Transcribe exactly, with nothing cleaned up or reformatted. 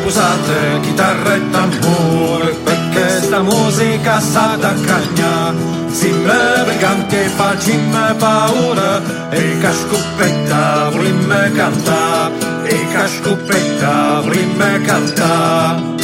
usate chitarra e tamburo, perché sta musica sa da cagna, si me briganti e faccimme paura, e cascupetta volimmo cantare, e cascupetta volimmo cantare.